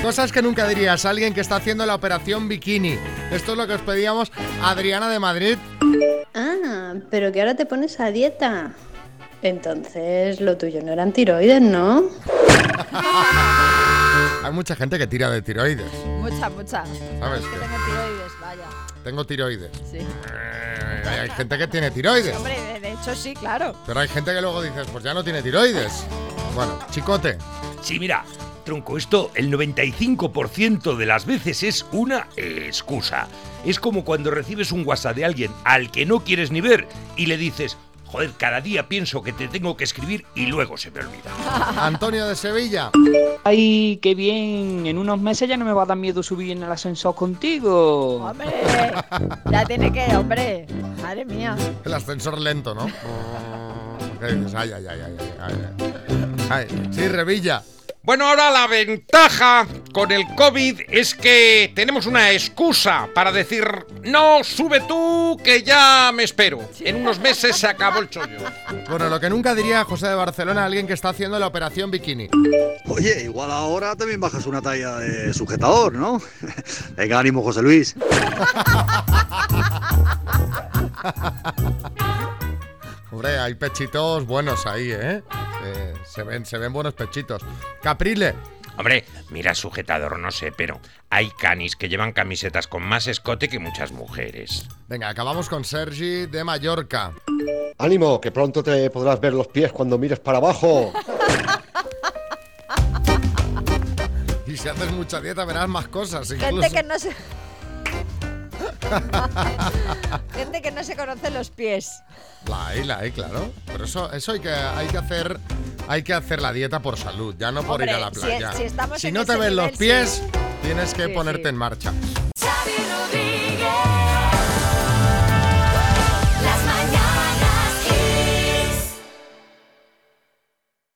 Cosas que nunca dirías a alguien que está haciendo la operación bikini. Esto es lo que os pedíamos a Adriana de Madrid. Ah, pero que ahora te pones a dieta. Entonces lo tuyo no eran tiroides, ¿no? Hay mucha gente que tira de tiroides. Mucha. ¿Sabes que qué? tengo tiroides, vaya. Tengo tiroides. Sí. Hay gente que tiene tiroides. Hombre, de hecho sí, claro. Pero hay gente que luego dices, pues ya no tiene tiroides. Bueno, Chicote. Sí, mira, tronco, esto el 95% de las veces es una excusa. Es como cuando recibes un WhatsApp de alguien al que no quieres ni ver y le dices, joder, cada día pienso que te tengo que escribir y luego se me olvida. Antonio de Sevilla. Ay, qué bien. En unos meses ya no me va a dar miedo subir en el ascensor contigo. Hombre, ya tiene que, hombre. Madre mía. El ascensor lento, ¿no? ¿Qué dices? Ay. Sí, Revilla. Bueno, ahora la ventaja con el COVID es que tenemos una excusa para decir, no, sube tú, que ya me espero. En unos meses se acabó el chollo. Bueno, lo que nunca diría José de Barcelona a alguien que está haciendo la operación bikini. Oye, igual ahora también bajas una talla de sujetador, ¿no? Venga, ánimo, José Luis. Hombre, hay pechitos buenos ahí, ¿eh? Se ven buenos pechitos. Caprile. Hombre, mira, sujetador, no sé, pero hay canis que llevan camisetas con más escote que muchas mujeres. Venga, acabamos con Sergi de Mallorca. Ánimo, que pronto te podrás ver los pies cuando mires para abajo. Y si haces mucha dieta verás más cosas, incluso. Gente que no se... Gente que no se conoce los pies. La hay, claro. Pero eso hay que hacer la dieta por salud, ya no por Hombre, ir a la playa. si estamos Si en no te ese ven los nivel, pies, sí. tienes que Sí, ponerte sí. en marcha. Xavi Rodríguez.